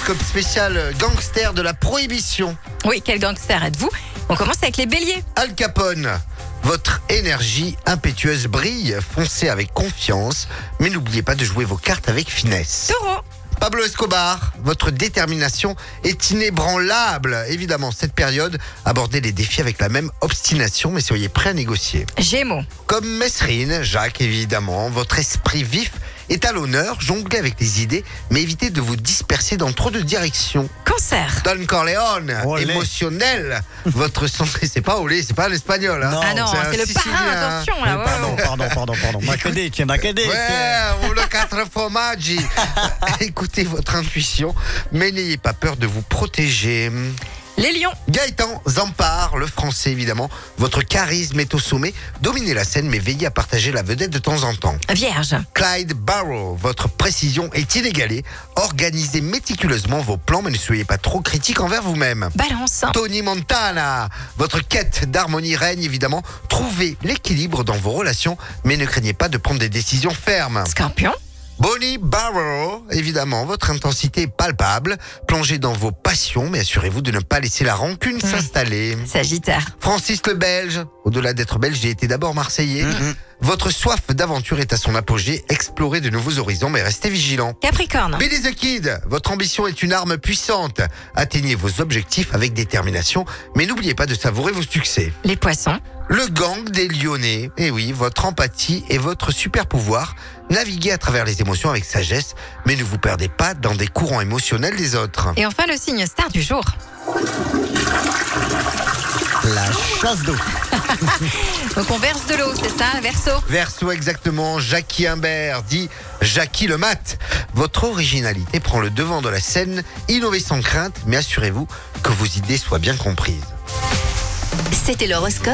L'horoscope spécial gangster de la prohibition. Oui, quel gangster êtes-vous? On commence avec les béliers. Al Capone, votre énergie impétueuse brille, foncez avec confiance, mais n'oubliez pas de jouer vos cartes avec finesse. Taureau. Pablo Escobar, votre détermination est inébranlable. Évidemment, cette période, abordez les défis avec la même obstination, mais soyez prêts à négocier. Gémeaux. Comme Mesrine, Jacques évidemment, votre esprit vif est à l'honneur, jonglez avec les idées, mais évitez de vous disperser dans trop de directions. Cancer. Don Corleone, Olé. émotionnel, votre santé, c'est pas olé, c'est pas l'espagnol. Hein. Non. Ah non, un c'est le Sicilien, parrain, hein. attention là. Pardon. Macadé. Ouais, ou le 4 formaggi. Écoutez votre intuition, mais n'ayez pas peur de vous protéger. Les lions. Gaëtan Zampar, le français évidemment, votre charisme est au sommet. Dominez la scène, mais veillez à partager la vedette de temps en temps. Vierge. Clyde Barrow, votre précision est inégalée. Organisez méticuleusement vos plans, mais ne soyez pas trop critique envers vous-même. Balance. Tony Montana, votre quête d'harmonie règne évidemment. Trouvez l'équilibre dans vos relations, mais ne craignez pas de prendre des décisions fermes. Scorpion. Bonnie Barrow, évidemment, votre intensité est palpable. Plongez dans vos passions, mais assurez-vous de ne pas laisser la rancune s'installer. Sagittaire. Francis le Belge, au-delà d'être belge, j'ai été d'abord marseillais. Votre soif d'aventure est à son apogée. Explorez de nouveaux horizons, mais restez vigilants. Capricorne. Billy the Kid, votre ambition est une arme puissante. Atteignez vos objectifs avec détermination, mais n'oubliez pas de savourer vos succès. Les poissons. Le gang des Lyonnais. Eh oui, votre empathie est votre super pouvoir. Naviguez à travers les émotions avec sagesse, mais ne vous perdez pas dans des courants émotionnels des autres. Et enfin le signe star du jour. La chasse d'eau. Donc on verse de l'eau, c'est ça, Verseau. Verseau exactement, Jackie Imbert dit Jackie le mat. Votre originalité prend le devant de la scène, innovez sans crainte, mais assurez-vous que vos idées soient bien comprises. C'était l'horoscope